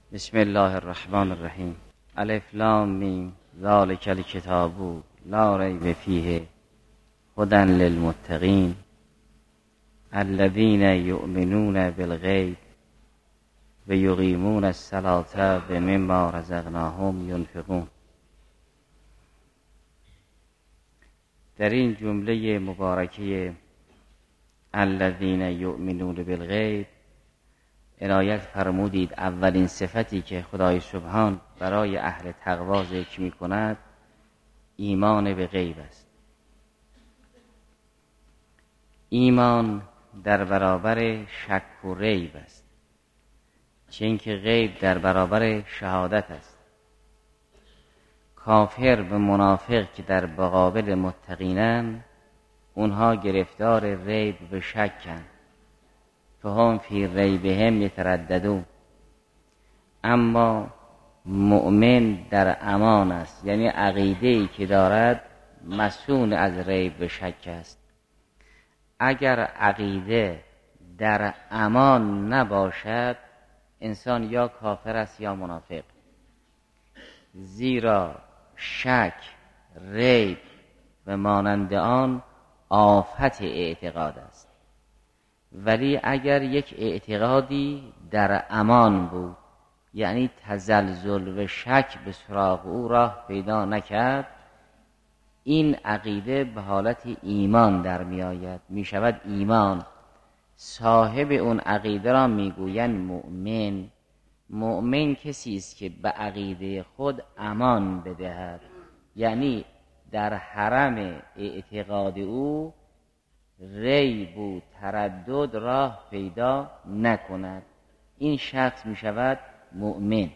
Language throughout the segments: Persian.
بسم الله الرحمن الرحیم. الف لام میم ذالک الکتاب لا ریب فیه هدی للمتقین الذین یؤمنون بالغیب و یقیمون الصلاة و مما رزقناهم ینفقون. در این جمله مبارکه الذین یؤمنون بالغیب عنایت فرمودید اولین صفتی که خدای سبحان برای اهل تقوا ذکر می کند ایمان به غیب است. ایمان در برابر شک و ریب است، چون که غیب در برابر شهادت است. کافر و منافق که در مقابل متقینن، اونها گرفتار ریب و شکن، فهم فی ریبهم یترددون. اما مؤمن در امان است، یعنی عقیده‌ای که دارد مصون از ریب و شک است. اگر عقیده در امان نباشد، انسان یا کافر است یا منافق، زیرا شک، ریب و مانند آن آفت اعتقاد است. ولی اگر یک اعتقادی در امان بود، یعنی تزلزل و شک به سراغ او راه پیدا نکرد، این عقیده به حالت ایمان در می آید، می شود ایمان. صاحب اون عقیده را می گویند مؤمن. مؤمن کسی است که به عقیده خود امان بدهد، یعنی در حرم اعتقاد او ریب و تردد راه پیدا نکند. این شخص می شود مؤمن.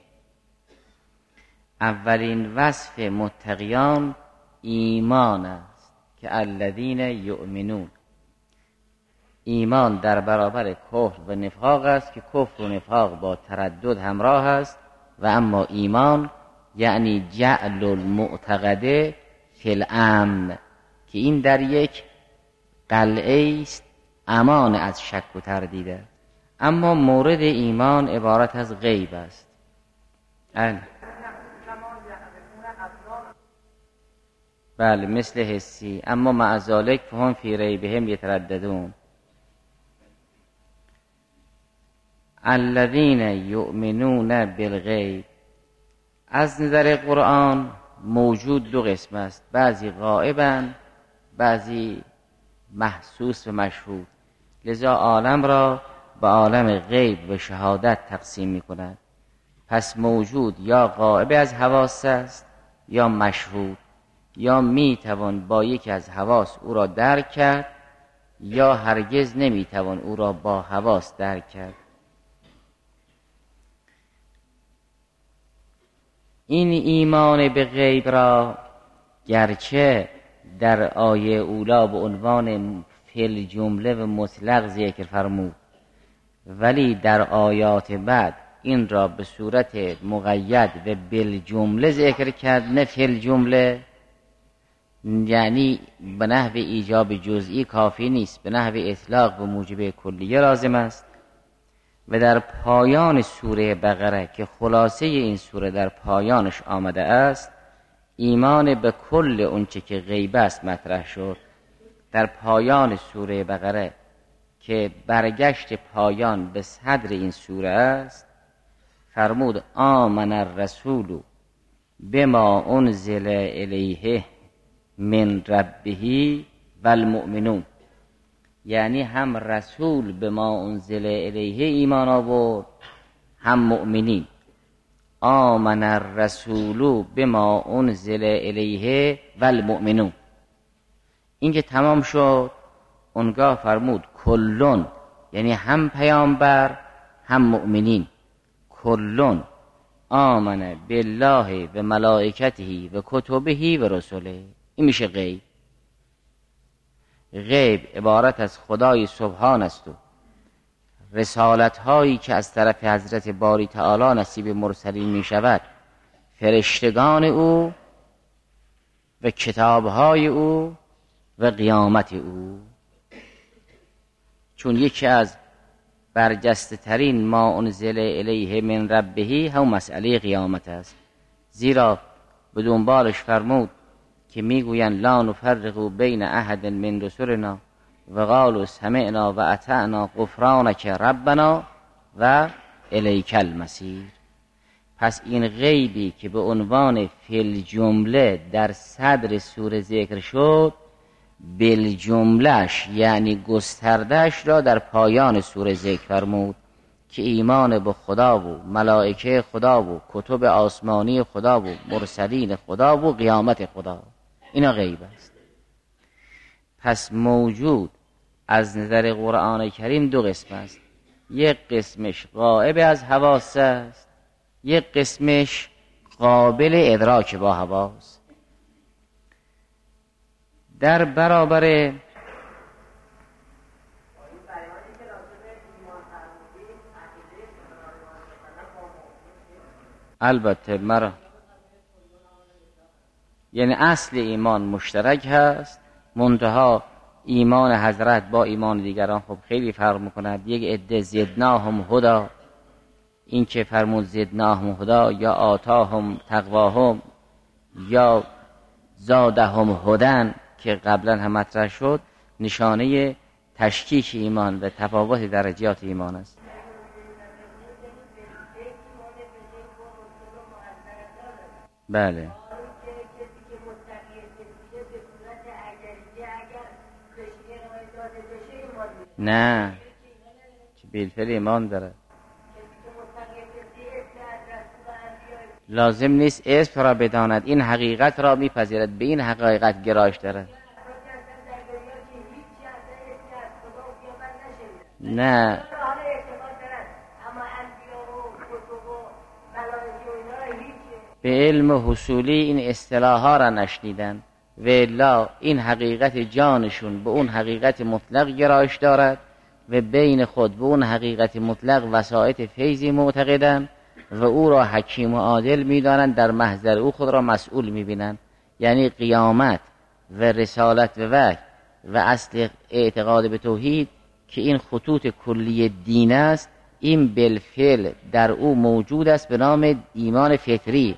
اولین وصف متقیان ایمان است که الذین یؤمنون. ایمان در برابر کفر و نفاق است که کفر و نفاق با تردد همراه است، و اما ایمان یعنی جعل المعتقد فی الامن، که این در یک قلعه است امان از شک و تردید. اما مورد ایمان عبارت از غیب است. بله، مثل حسی. اما مع ذلک فهم فی ریبهم یترددون. الذین یؤمنون بالغیب. از نظر قرآن موجود دو قسم است، بعضی غائبند، بعضی محسوس و مشهود. لذا عالم را به عالم غیب و شهادت تقسیم می کند. پس موجود یا غائب از حواس است یا مشهود، یا می توان با یکی از حواس او را درک کرد، یا هرگز نمی توان او را با حواس درک کرد. این ایمان به غیب را گرچه در آیه اولا به عنوان فی جمله و مطلق ذکر فرمود، ولی در آیات بعد این را به صورت مقید و بالجمله ذکر کرد، نه فی جمله. یعنی به نحو ایجاب جزئی کافی نیست، به نحو اطلاق و موجب کلیه لازم است. و در پایان سوره بقره که خلاصه این سوره در پایانش آمده است، ایمان به کل اونچه که غیب است مطرح شد. در پایان سوره بقره که برگشت پایان به صدر این سوره است، فرمود آمن الرسول بما انزل الیه من ربه والمؤمنون. یعنی هم رسول به ما انزل الیه ایمان آورد، هم مؤمنین. آمن الرسول بما انزل الیه والمؤمنون. این که تمام شد، اونگاه فرمود کلون، یعنی هم پیامبر هم مؤمنین. کلون آمن بالله و ملائکته و کتبه و رسله. این میشه غیب. غیب عبارت از خدای سبحان است و رسالت هایی که از طرف حضرت باری تعالی نصیب مرسلین می شود، فرشتگان او و کتاب های او و قیامت او. چون یکی از برجسته ترین ما انزل الیه من ربه هم مسئله قیامت است. زیرا به دنبالش فرمود که میگویند لا نفرق بین احد من رسلنا و قالوا سمعنا و اطعنا غفرانک ربنا و الیک المصیر. پس این غیبی که به عنوان فی الجمله در صدر سوره ذکر شد، بالجملهش یعنی گستردهش را در پایان سوره ذکر فرمود که ایمان به خدا و ملائکه خدا و کتب آسمانی خدا و مرسلین خدا و قیامت خدا، اینا غیب است. پس موجود از نظر قرآن کریم دو قسم است. یک قسمش غائب از حواس است، یک قسمش قابل ادراک با حواس. در برابر البته مرا یعنی اصل ایمان مشترک هست، منتها ایمان حضرت با ایمان دیگران خب خیلی فرق میکند. یک عده زدناهم هدا، این که فرمود زدناهم هدا یا آتاهم تقواهم یا زادهم هدن که قبلا هم مطرح شد، نشانه تشکیک ایمان و تفاوت درجات ایمان است. بله نه که بالفعل ایمان داره، لازم نیست اسم را بداند، این حقیقت را میپذیرد، به این حقیقت گرایش دارد. نه به علم حصولی این اصطلاحا را نشنیدن و الا این حقیقت جانشون به اون حقیقت مطلق گرایش دارد و بین خود به اون حقیقت مطلق وسائط فیضی معتقدن و او را حکیم و عادل می‌دانند، در محضر او خود را مسئول می‌بینند. یعنی قیامت و رسالت و وحی و اصل اعتقاد به توحید که این خطوط کلی دین است، این بالفعل در او موجود است به نام ایمان فطری.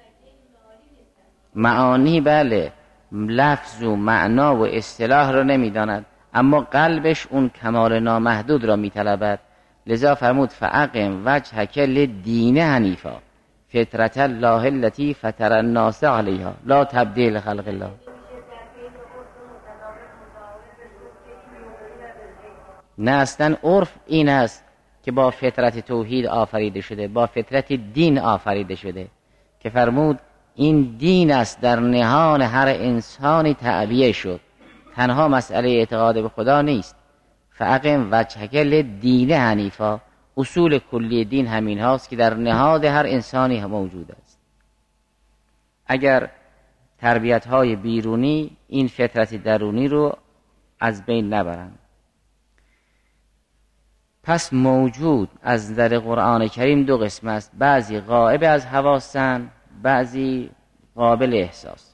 معانی بله، لفظ و معنا و اصطلاح را نمی‌داند، اما قلبش اون کمال نامحدود را می‌طلبد. لذا فرمود فاقم وجهک للدین حنیفا فطرة الله التي فطر الناس علیها لا تبدیل خلق الله. نه اصلا عرف این است که با فطرت توحید آفریده شده، با فطرت دین آفریده شده که فرمود این دین است در نهان هر انسانی تعبیه شد، تنها مسئله اعتقاد به خدا نیست. فاقم وجهک للدین حنیفا، اصول کلی دین همین هاست که در نهاد هر انسانی هم موجود است. اگر تربیت های بیرونی این فطرت درونی رو از بین نبرند. پس موجود از نظر قرآن کریم دو قسم است، بعضی غائب از حواسن، بعضی قابل احساس.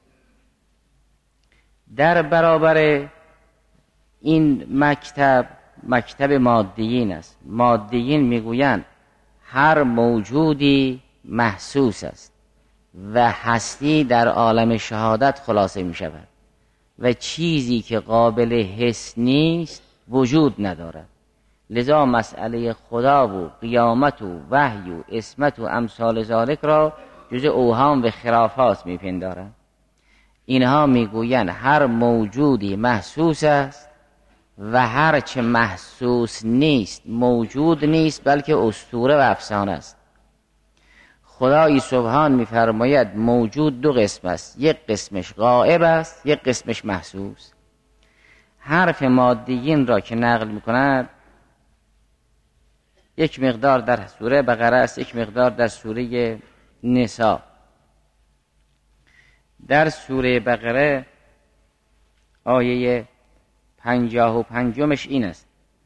در برابر این مکتب مادیین است. مادیین میگویند هر موجودی محسوس است و هستی در عالم شهادت خلاصه می شود و چیزی که قابل حس نیست وجود ندارد. لذا مسئله خدا و قیامت و وحی و عصمت و امثال ذالک را جز اوهام و خرافات میپندارند. اینها میگویند هر موجودی محسوس است و هر چه محسوس نیست موجود نیست، بلکه اسطوره و افسانه است. خدای سبحان میفرماید موجود دو قسم است، یک قسمش غائب است، یک قسمش محسوس. حرف مادیین را که نقل میکند یک مقدار در سوره بقره است، یک مقدار در سوره نساء. در بقره آیه 55 این است: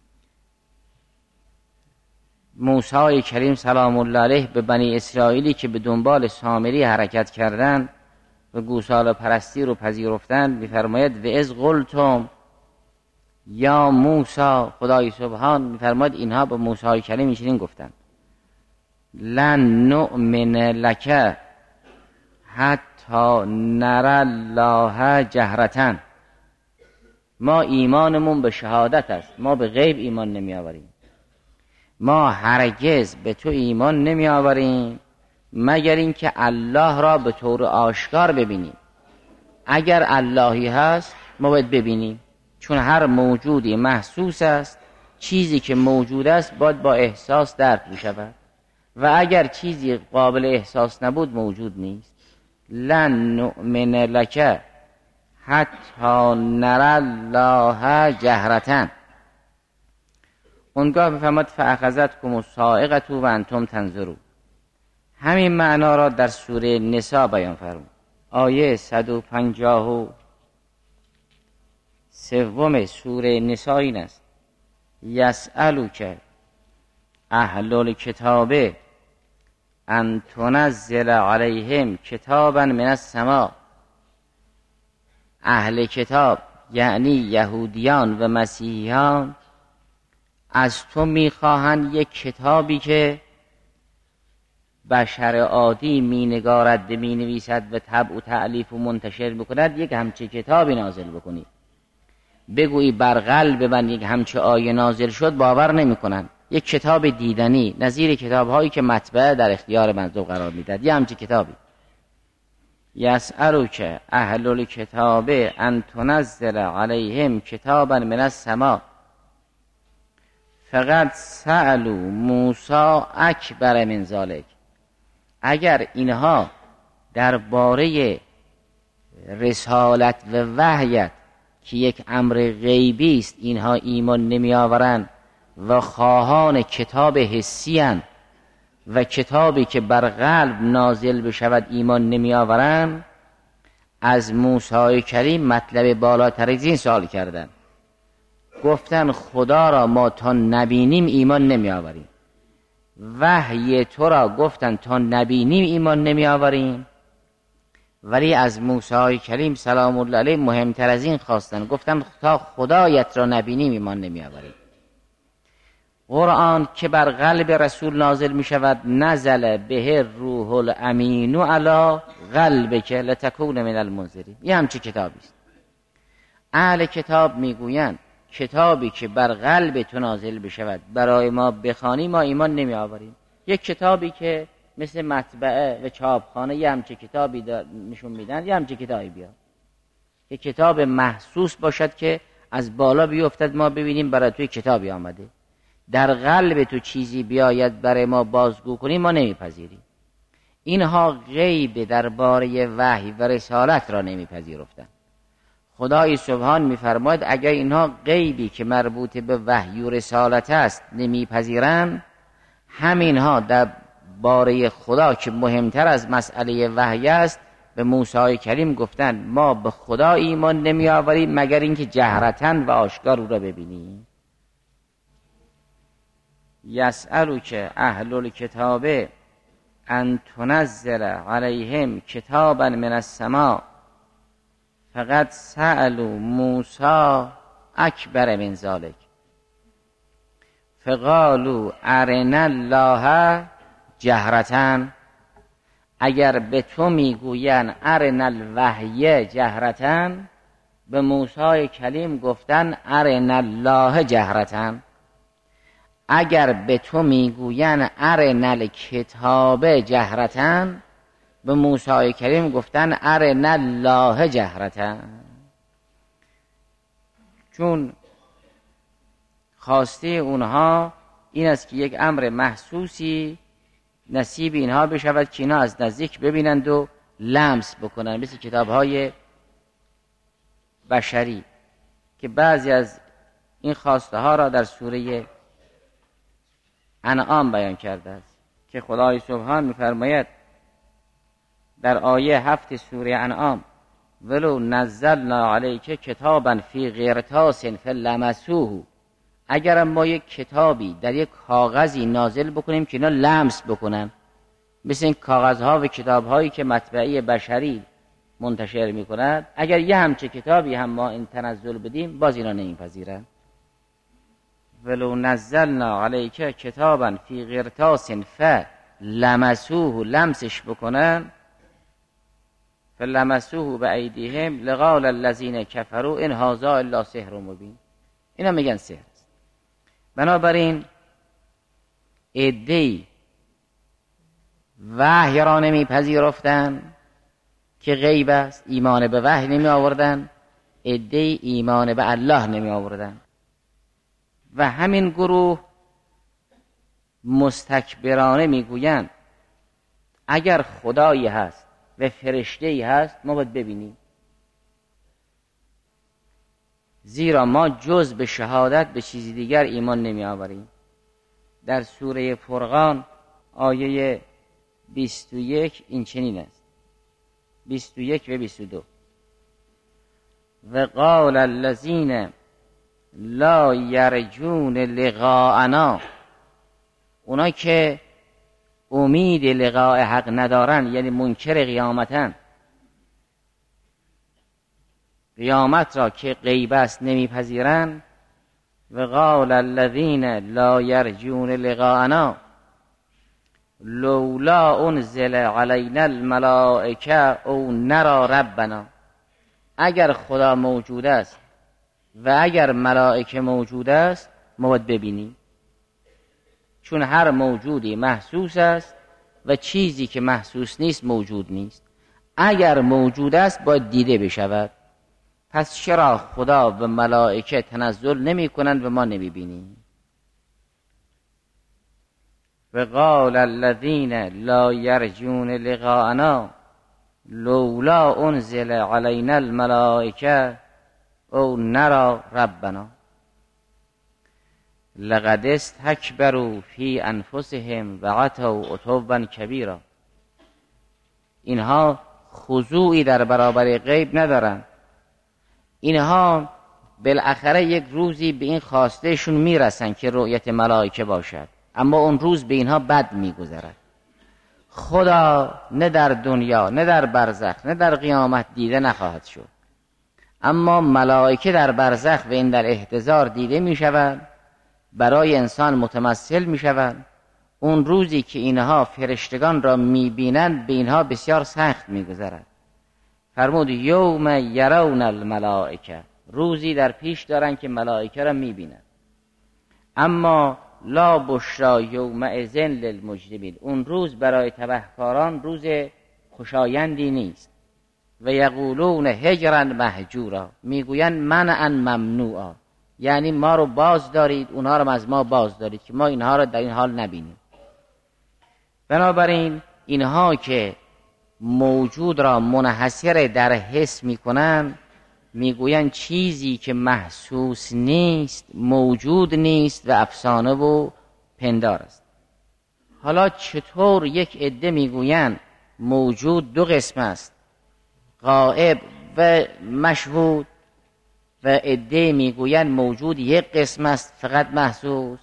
موسی کریم سلام الله علیه به بنی اسرائیلی که به دنبال سامری حرکت کردند و گوساله پرستی رو پذیرفتند می‌فرماید و از قلتم یا موسی، خدای سبحان میفرماد اینها به موسی کلیم چنین گفتند لن نؤمن لک حتی نری الله جهرة. ما ایمانمون به شهادت است، ما به غیب ایمان نمی آوریم. ما هرگز به تو ایمان نمی آوریم مگر اینکه الله را به طور آشکار ببینیم. اگر اللهی هست ما باید ببینیم، چون هر موجودی محسوس است. چیزی که موجود است باید با احساس درک بشود و اگر چیزی قابل احساس نبود موجود نیست. لن نؤمن لک حتی نری الله جهرة. اونگاه بفرماد فاخذتکم الصاعقة و انتم تنظرون. همین معنا را در سوره نساء بیان فرمود. آیه 153 سوره نساء این است: یسألک اهل الکتاب ان تنزل علیهم کتابا من السماء. اهل کتاب یعنی یهودیان و مسیحیان از تو میخواهند یک کتابی که بشر عادی مینگارد، مینویسد و طبع و تألیف و منتشر بکند، یک همچه کتابی نازل بکنی. بگویی بر قلب من یک همچه آیه نازل شد، باور نمیکنن. یک کتاب دیدنی نظیر کتاب هایی که مطبعه در اختیار مردم قرار میداد، یه همچه کتابی. یسألک اهل الکتاب ان تنزل علیهم کتابا من السماء فقد سألوا موسی اکبر من ذلک. اگر اینها درباره رسالت و وحیت که یک امر غیبی است اینها ایمان نمی آورند و خواهان کتاب حسی اند و کتابی که بر قلب نازل بشود ایمان نمی آورند، از موسی کریم مطلب بالاتر از این سوال کردند. گفتن خدا را ما تا نبینیم ایمان نمی آوریم، وحی تو را گفتن تا نبینیم ایمان نمی آوریم. ولی از موسی کریم سلام الله علیه مهمتر از این خواستن، گفتن تا خدایت را نبینیم ایمان نمی آوریم. قرآن که بر قلب رسول نازل می شود، نزل به روح الامین علی قلبک لتکون من المنذرین. یه همچه کتابی است. اهل کتاب می گویند کتابی که بر قلب تو نازل بشود برای ما بخوانی ما ایمان نمی آوریم. یک کتابی که مثل مطبعه و چاپخانه یه همچه کتابی نشون میدن، یه همچه کتابی بیاد که کتاب محسوس باشد که از بالا بیفتد ما ببینیم برای توی کتابی آمده. در قلب تو چیزی بیاید برای ما بازگو کنیم ما نمیپذیریم. اینها غیب درباره وحی و رسالت را نمیپذیرفتند. خدای سبحان میفرماید اگر اینها غیبی که مربوط به وحی و رسالت است نمیپذیرند، همینها در باره خدا که مهمتر از مسئله وحی است به موسی کریم گفتن ما به خدا ایمان نمی آوریم مگر اینکه جهرتاً و آشکار او را ببینیم. یسألک اهل الکتاب ان تنزل علیهم کتابا من السماء فقد سألوا موسی اکبر من ذلک فقالوا ارنا الله جهرتاً. اگر به تو میگوین ارنا الوحی جهرتاً، به موسی کلیم گفتن ارنا الله جهرتاً. اگر به تو میگوین ارنا الکتاب جهرتاً، به موسی کریم گفتن ارنا الله جهرتاً. چون خواسته اونها این است که یک امر محسوسی نصیب اینها بشود که اینها از نزدیک ببینند و لمس بکنند، مثل کتاب‌های بشری که بعضی از این خواسته ها را در سوره انعام بیان کرده است که خدای سبحان می‌فرماید در آیه 7 سوره انعام ولو نزلنا علیک کتابا فی قرطاس فلمسوه. اگر ما یک کتابی در یک کاغذی نازل بکنیم که اینا لمس بکنن، مثل این کاغذها و کتابهایی که مطبعه بشری منتشر میکنند، اگر یه همچه کتابی هم ما این تنزل بدیم باز اینا نمیپذیرن. ولو نزلنا علیک کتابا فی قرطاس فلمسوه، لمسش بکنن، فلمسوه بایدیهم لقال الذین کفروا ان هذا الا سحر مبین. اینا میگن سحر است. بنابراین عده‌ای وحی را نمیپذیرفتن که غیب است، ایمان به وحی نمی آوردن، عده‌ای ایمان به الله نمی آوردن. و همین گروه مستکبرانه میگویند اگر خدایی هست و فرشته‌ای هست ما باید ببینیم، زیرا ما جز به شهادت به چیزی دیگر ایمان نمی آوریم. در سوره فرقان آیه 21 این چنین است، 21 و 22: و قال الذین لا یرجون لقاءنا، اونا که امید لقاء حق ندارن، یعنی منکر قیامتن، قیامت را که غیب است نمیپذیرن. و قال الذین لا یرجون لقاءنا لولا انزل علینا الملائکه او نرى ربنا، اگر خدا موجود است و اگر ملائکه موجود است ما باید ببینیم، چون هر موجودی محسوس است و چیزی که محسوس نیست موجود نیست. اگر موجود است باید دیده بشود، پس چرا خدا و ملائکه تنزل نمی کنند و ما نمی بینیم؟ و قال الذین لا یرجون لقاءنا لولا انزل علینا الملائکه او نرى ربنا لقد استکبروا فی انفسهم و عتوا عتوا کبیرا. اینها خضوعی در برابر غیب ندارن، اینها بالاخره یک روزی به این خواستهشون میرسن که رؤیت ملائکه باشد، اما اون روز به اینها بد میگذرد. خدا نه در دنیا نه در برزخ نه در قیامت دیده نخواهد شد، اما ملائکه در برزخ و این در احتضار دیده میشوند، برای انسان متمثل میشوند. اون روزی که اینها فرشتگان را میبینند به اینها بسیار سخت میگذرد. فرمود یوم یرون الملائکه، روزی در پیش دارن که ملائکه را میبینند. اما لا بشرا یومئذ للمجرمین، اون روز برای تبهکاران روز خوشایندی نیست. و یقولون هجرا مهجورا، میگویند منعا ممنوعا، یعنی ما رو باز دارید، اونها رو از ما باز دارید که ما اینها رو در این حال نبینیم. بنابراین اینها که موجود را منحصر در حس میکنن، میگویند چیزی که محسوس نیست موجود نیست و افسانه و پندار است. حالا چطور یک عده میگویند موجود دو قسم است، غائب و مشهود، و عده میگویند موجود یک قسم است فقط محسوس؟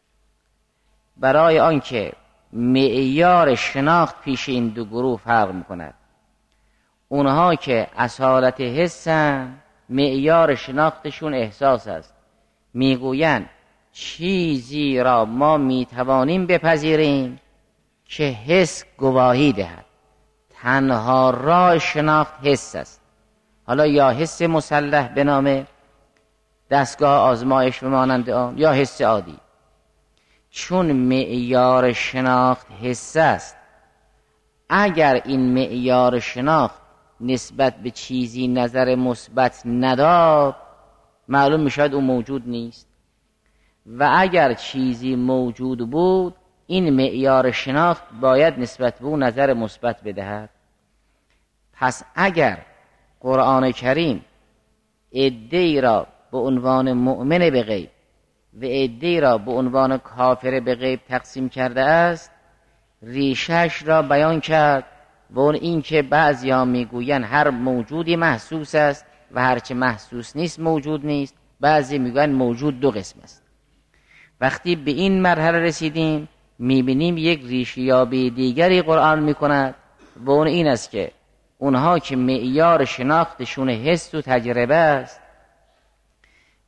برای آنکه معیار شناخت پیش این دو گروه فرق میکند. اونها که اصالت حسن معیار شناختشون احساس است، میگویند چیزی را ما میتوانیم بپذیریم که حس گواهی دهد، تنها راه شناخت حس است. حالا یا حس مسلح به نام دستگاه آزمایش و مانند آن، یا حس عادی. چون معیار شناخت حس است، اگر این معیار شناخت نسبت به چیزی نظر مثبت نداد، معلوم میشد اون موجود نیست. و اگر چیزی موجود بود، این معیار شناخت باید نسبت به اون نظر مثبت بدهد. پس اگر قرآن کریم عده‌ای را به عنوان مؤمن به غیب و عده‌ای را به عنوان کافر به غیب تقسیم کرده است، ریشش را بیان کرد و اون این که بعضی‌ها میگویند هر موجودی محسوس است و هرچه محسوس نیست موجود نیست. بعضی میگویند موجود دو قسم است. وقتی به این مرحله رسیدیم میبینیم یک ریشیابی دیگری قرآن میکند و اون این است که اونها که معیار شناختشون حس و تجربه است،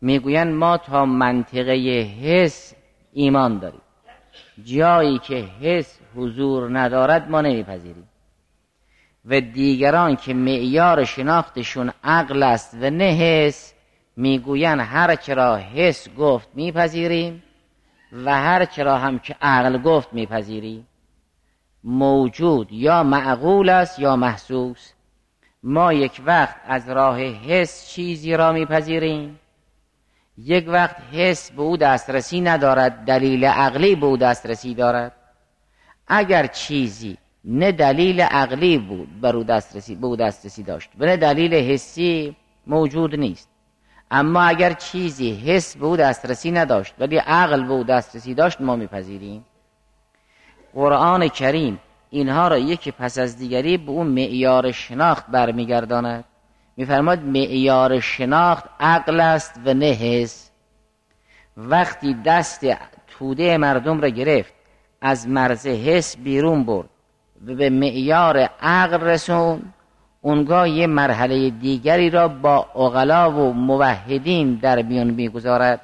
میگویند ما تا منطقه حس ایمان داریم، جایی که حس حضور ندارد ما نمیپذیریم. و دیگران که معیار شناختشون عقل است و نه حس، میگویند هر چرا حس گفت میپذیریم و هر چرا هم که عقل گفت میپذیریم. موجود یا معقول است یا محسوس. ما یک وقت از راه حس چیزی را میپذیریم، یک وقت حس به او دسترسی ندارد، دلیل عقلی به او دسترسی دارد. اگر چیزی نه دلیل عقلی بود به او دسترسی داشت و نه دلیل حسی، موجود نیست. اما اگر چیزی حس به او دسترسی نداشت ولی عقل به او دسترسی داشت، ما میپذیریم. قرآن کریم اینها را یکی پس از دیگری به اون معیار شناخت برمیگرداند. میفرماد معیار شناخت عقل است و نه حس. وقتی دست توده مردم را گرفت، از مرز حس بیرون برد و به معیار عقل رسون، اونگاه یه مرحله دیگری را با عقلا و موحدین در میان میگذارد.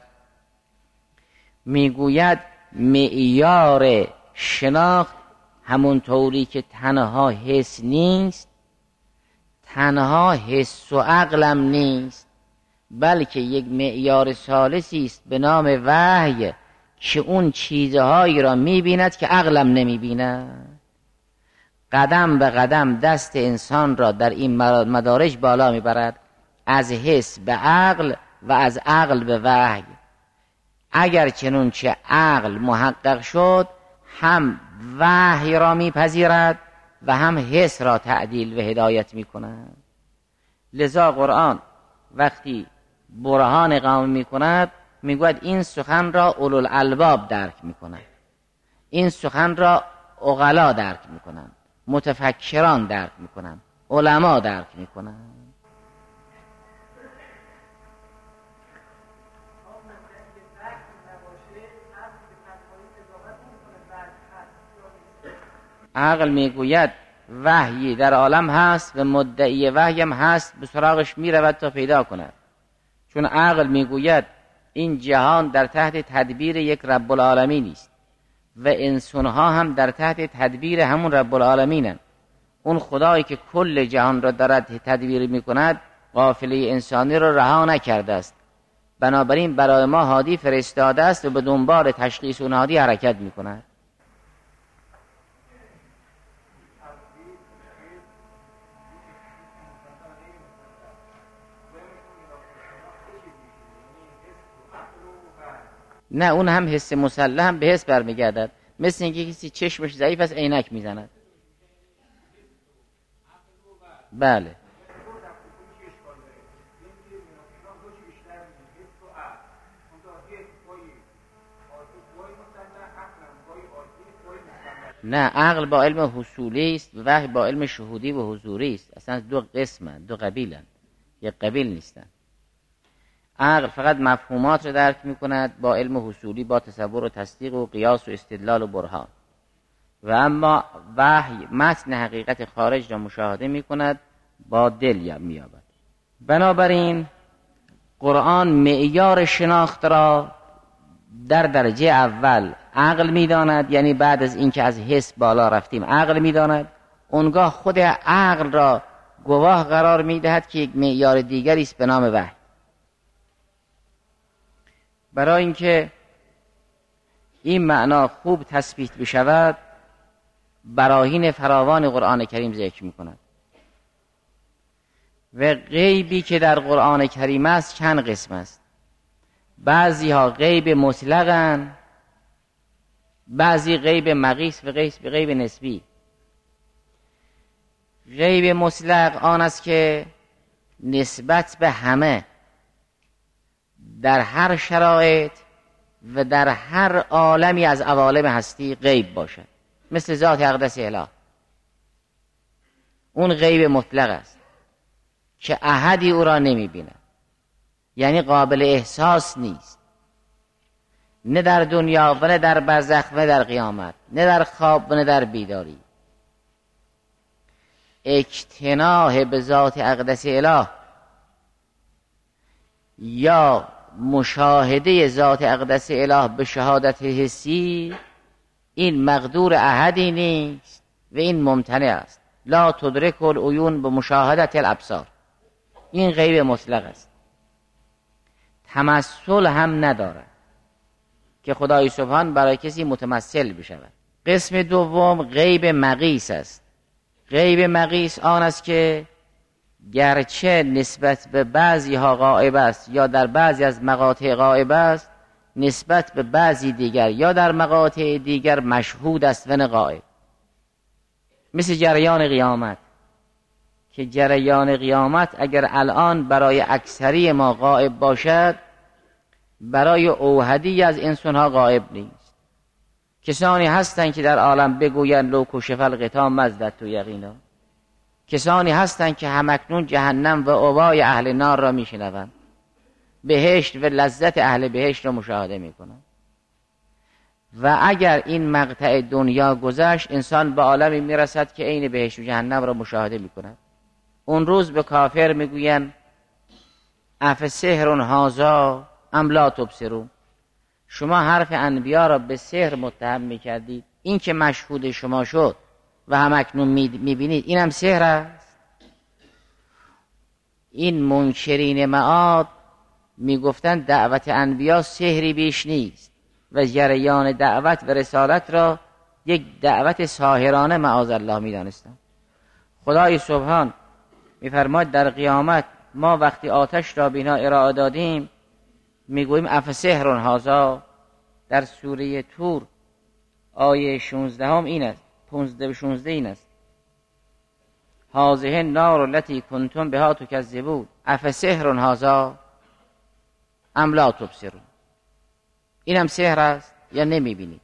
میگوید معیار شناخت همون طوری که تنها حس نیست، تنها حس و عقلم نیست، بلکه یک معیار ثالثی است به نام وحی که اون چیزهایی را میبیند که عقلم نمیبیند. قدم به قدم دست انسان را در این مدارج بالا میبرد، از حس به عقل و از عقل به وحی. اگر چنانچه عقل محقق شد، هم وحی را میپذیرد و هم حس را تعدیل و هدایت میکند. لذا قرآن وقتی برهان اقامه میکند، میگوید این سخن را اولوالالباب درک میکنند، این سخن را عقلا درک میکنند، متفکران درک میکنند، علما درک میکنند. عقل میگوید وحی در عالم هست و مدعی وحی هم هست، به سراغش میرود تا پیدا کند. چون عقل میگوید این جهان در تحت تدبیر یک رب العالمین است و انسانها هم در تحت تدبیر همون رب العالمینند. اون خدایی که کل جهان را دارد تدبیر میکند، قافله انسانی را رها نکرده است، بنابراین برای ما هادی فرستاده است و به دنبال تشخیص اون هادی حرکت میکند. نه، اون هم حس مسلح هم به حس برمیگردد. مثل اینکه کسی چشمش ضعیف است عینک میزند. بله. نه، عقل با علم حصولی است و وحی با علم شهودی و حضوری است. اصلا دو قسمند، دو قبیلند، یک قبیل نیستند. عقل فقط مفهومات رو درک میکند با علم حصولی، با تصور و تصدیق و قیاس و استدلال و برهان، و اما وحی متن حقیقت خارج را مشاهده میکند، با دل مییابد. بنابراین قرآن معیار شناخت را در درجه اول عقل میداند، یعنی بعد از اینکه از حس بالا رفتیم عقل میداند، اونگاه خود عقل را گواه قرار میدهد که یک معیار دیگری است به نام وحی. برای اینکه این معنا خوب تثبیت بشود، براهین فراوان قرآن کریم ذکر میکند. و غیبی که در قرآن کریم است چند قسم است. بعضی ها غیب مطلقن، بعضی غیب مقیس و غیب نسبی. غیب مطلق آن است که نسبت به همه، در هر شرایط و در هر عالمی از عوالم هستی غیب باشد، مثل ذات اقدس اله. اون غیب مطلق است که احدی او را نمی بیند، یعنی قابل احساس نیست، نه در دنیا و نه در برزخ و نه در قیامت، نه در خواب و نه در بیداری. اکتناه به ذات اقدس اله یا مشاهده ذات اقدس اله به شهادت حسی این مقدور احدی نیست و این ممتنع است. لا تدرک العیون به مشاهدت الابصار، این غیب مطلق است، تمثل هم ندارد که خدای سبحان برای کسی متمثل بشود. قسم دوم غیب مقیس است. غیب مقیس آن است که گرچه نسبت به بعضی ها غائب است یا در بعضی از مقاطع غائب است، نسبت به بعضی دیگر یا در مقاطع دیگر مشهود است و نه غائب. مثل جریان قیامت، که جریان قیامت اگر الان برای اکثری ما غائب باشد، برای اوحدی از انسان ها غائب نیست. کسانی هستند که در عالم بگویند لو کشف الغطا مزدت یقینا، کسانی هستند که همکنون جهنم و اوای اهل نار را میشنوند، بهشت و لذت اهل بهشت را مشاهده میکنند. و اگر این مقطع دنیا گذشت، انسان به عالمی میرسد که عین بهشت و جهنم را مشاهده میکند. اون روز به کافر میگویند افسحر هذا ام لا تبصرون، شما حرف انبیا را به سحر متهم میکردید، این که مشهود شما شد و همکنون میبینید این هم سحر است. این منکرین معاد میگفتند دعوت انبیا سحری بیش نیست و جریان دعوت و رسالت را یک دعوت ساحرانه معاذ الله میدانستند. خدای سبحان میفرماید در قیامت ما وقتی آتش را بینا ارائه دادیم میگوییم افسحر هذا. در سوره طور آیه 16 این است، 15 و 16 این است، هذه النار التي کنتم بها تکذبون افسحر هذا ام لا تبصرون، این هم سحر است یا نمیبینید؟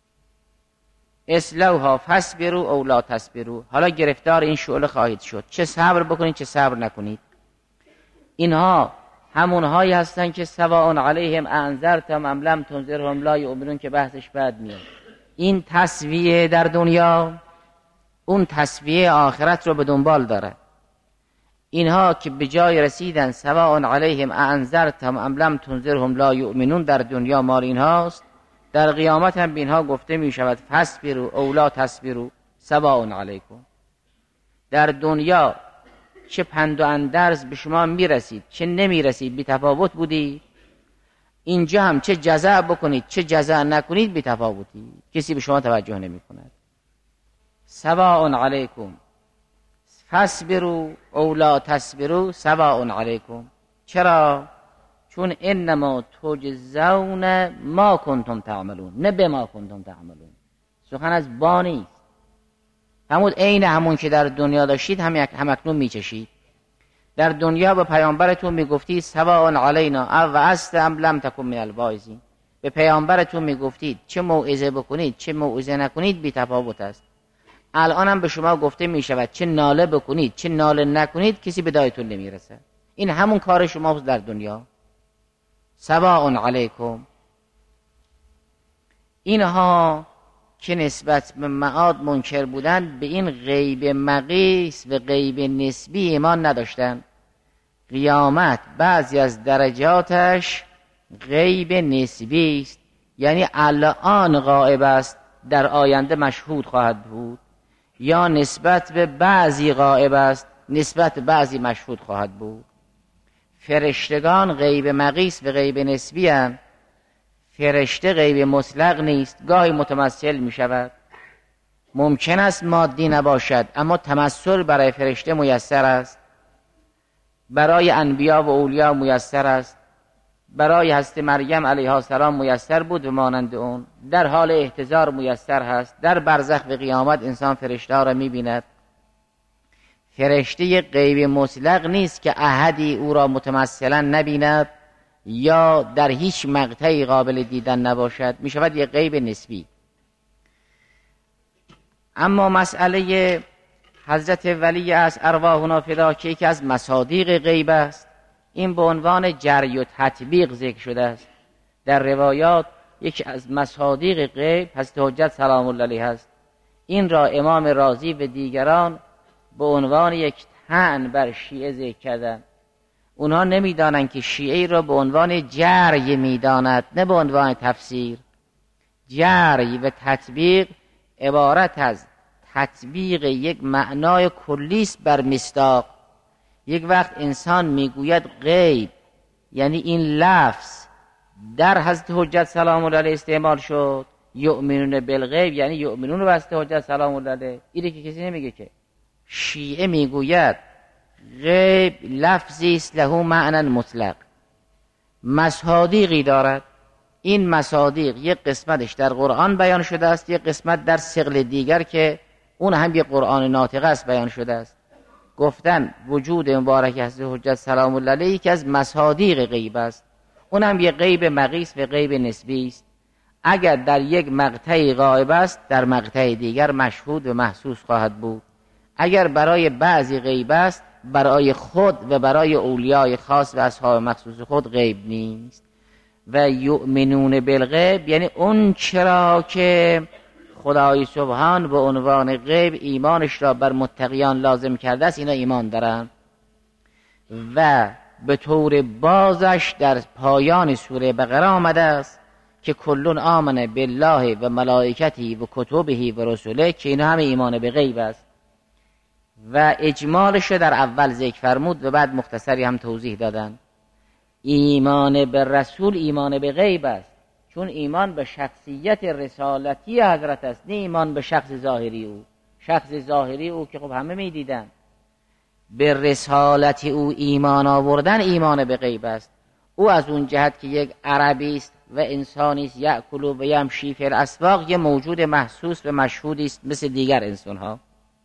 اصلوها فاصبروا او لا تصبروا، حالا گرفتار این شعله خواهید شد، چه صبر بکنید چه صبر نکنید. اینها همونهایی هستن که سواء علیهم انذرتم ام لم تنذرهم لا یؤمنون که بحثش بعد میاد. این تسویه در دنیا اون تسویه آخرت رو به دنبال داره. اینها که به جای رسیدن سواء علیهم انذرتم ام لم تنذرهم لا یؤمنون، در دنیا مال اینهاست، در قیامت هم به اینها گفته می شود فاصبروا او لا تصبروا سواء علیکم. در دنیا چه پند و اندرز به شما می رسید چه نمی رسید بی تفاوت بودی، اینجا هم چه جزع بکنید چه جزع نکنید بی تفاوتی، کسی به شما توجه نمی کند. سواء علیکم فاصبروا او لا تصبروا سواء علیکم. چرا؟ چون انما تجزون ما کنتم تعملون نه به ما کنتم تعملون. سخن از با نیست، همون عین همون که در دنیا داشتید همکنون میچشید. در دنیا به پیامبرتون میگفتید سواء علینا او است ام لم تکن من الواعظین، به پیامبرتون میگفتید چه موعظه بکنید چه موعظه نکنید بی تفاوت است. الان هم به شما گفته میشود چه ناله بکنید چه ناله نکنید کسی به دایتون نمیرسه. این همون کار شماست در دنیا. سواء علیکم. اینها که نسبت به معاد منکر بودند به این غیب مقیس و غیب نسبی ایمان نداشتند. قیامت بعضی از درجاتش غیب نسبی است، یعنی الان غائب است در آینده مشهود خواهد بود، یا نسبت به بعضی غائب است نسبت به بعضی مشهود خواهد بود. فرشتگان غیب مقیس و غیب نسبی هستند. فرشته غیب مطلق نیست، گاهی متمثل می شود، ممکن است مادی نباشد اما تمثل برای فرشته میسر است، برای انبیا و اولیا میسر است، برای حضرت مریم علیها السلام میسر بود و مانند اون، در حال احتضار میسر هست، در برزخ و قیامت انسان فرشته ها را می بیند. فرشته غیب مطلق نیست که احدی او را متمثلا نبیند یا در هیچ مقطعی قابل دیدن نباشد، می شود یک غیب نسبی. اما مسئله حضرت ولی از ارواحنا فداک که از مصادیق غیب است، این به عنوان جری و تطبیق ذکر شده است. در روایات یکی از مصادیق غیب حضرت حجت سلام الله علیه است. این را امام رازی و دیگران به عنوان یک طعن بر شیعه ذکر کردند. اونها نمیدانند که شیعه را به عنوان جری میداند، نه به عنوان تفسیر. جری و تطبیق عبارت از تطبیق یک معنای کلیست بر مصداق. یک وقت انسان میگوید غیب، یعنی این لفظ در حضرت حجت سلام الله علیه استعمال شد، یؤمنون بالغیب یعنی یؤمنون به حضرت حجت سلام الله علیه. اینه که کسی نمیگه. که شیعه میگوید غیب لفظی است له معنی مطلق، مصادیقی دارد. این مصادیق یک قسمتش در قرآن بیان شده است، یک قسمت در ثقل دیگر که اون هم یک قرآن ناطق است بیان شده است. گفتن وجود مبارک حضرت حجت سلام الله علیه که از مصادیق غیب است، اون هم یک غیب مقیس و غیب نسبی است. اگر در یک مقطعی غایب است، در مقطع دیگر مشهود و محسوس خواهد بود. اگر برای بعضی غیب است، برای خود و برای اولیای خاص و اصحاب مخصوص خود غیب نیست. و یؤمنون بالغیب یعنی اون چرا که خدای سبحان به عنوان غیب ایمانش را بر متقیان لازم کرده است، اینا ایمان دارن. و به طور بازش در پایان سوره بقره آمده است که کلون آمن بالله و ملائکتی و کتبه و رسوله، که اینا همه ایمان به غیب است. و اجمالش در اول ذکر فرمود و بعد مختصری هم توضیح دادن. ایمان به رسول ایمان به غیب است، چون ایمان به شخصیت رسالتی حضرت است، نه ایمان به شخص ظاهری او. شخص ظاهری او که خب همه می دیدن. به رسالت او ایمان آوردن ایمان به غیب است. او از اون جهت که یک عربی است و انسانی است، یأکل و یمشی فی الاسواق، یه موجود محسوس و مشهودی است مثل دیگر انسان‌ها.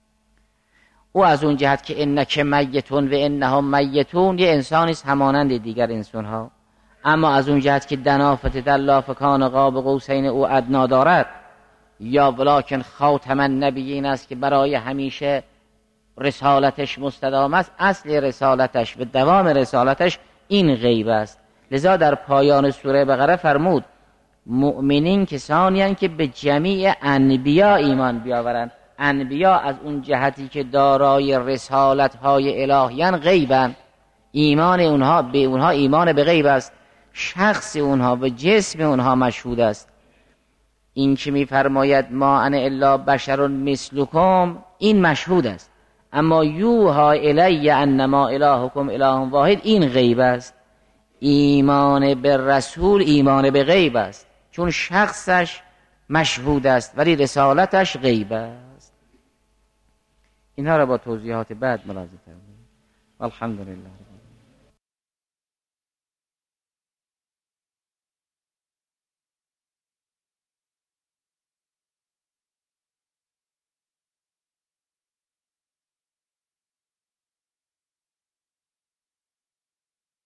او از اون جهت که انک میتون و انهم میتون، یه انسانی است همانند دیگر انسان‌ها. اما از اون جهت که دنافت الله فکان قاب قوسین او ادنا دارد، یا ولکن خاتم النبیین است که برای همیشه رسالتش مستدام است، اصل رسالتش و دوام رسالتش این غیب است. لذا در پایان سوره بقره فرمود مؤمنین کسانی هستند که به جمیع انبیا ایمان بیاورند. انبیا از اون جهتی که دارای رسالت های الهیان غیبند، ایمان اونها به اونها ایمان به غیب است، شخص اونها و جسم اونها مشهود است. این که میفرماید ما انا الا بشر مثلکم، این مشهود است. اما یوها الی انما الهکم اله واحد، این غیب است. ایمان به رسول ایمان به غیب است، چون شخصش مشهود است ولی رسالتش غیب است. اینها را با توضیحات بعد ملاحظه فرمایید. الحمدلله.